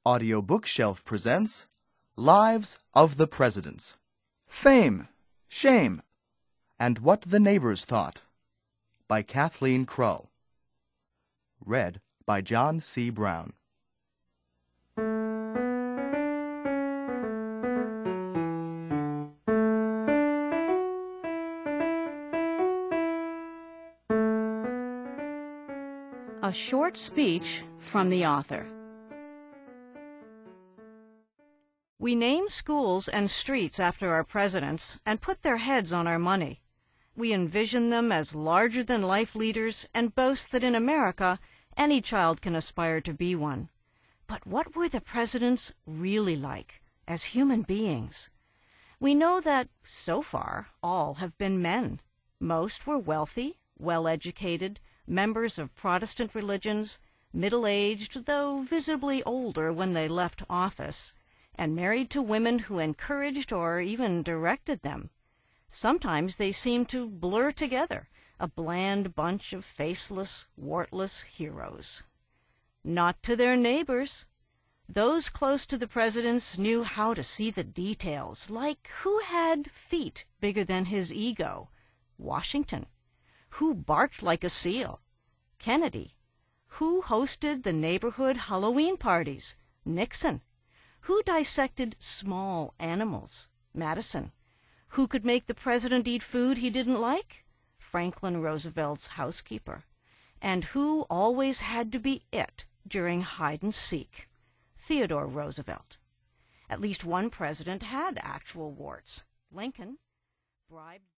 Audio Bookshelf presents Lives of the Presidents. Fame, Shame, And What the Neighbors Thought by Kathleen Krull. Read by John C. Brown. A short speech from the author. We name schools and streets after our presidents and put their heads on our money. We envision them as larger-than-life leaders and boast that in America any child can aspire to be one. But what were the presidents really like as human beings? We know that, so far, all have been men. Most were wealthy, well-educated, members of Protestant religions, middle-aged, though visibly older when they left office, and married to women who encouraged or even directed them. Sometimes they seemed to blur together, a bland bunch of faceless, wartless heroes. Not to their neighbors. Those close to the presidents knew how to see the details, like who had feet bigger than his ego? Washington. Who barked like a seal? Kennedy. Who hosted the neighborhood Halloween parties? Nixon. Who dissected small animals? Madison. Who could make the president eat food he didn't like? Franklin Roosevelt's housekeeper. And who always had to be it during hide and seek? Theodore Roosevelt. At least one president had actual warts. Lincoln. Bribed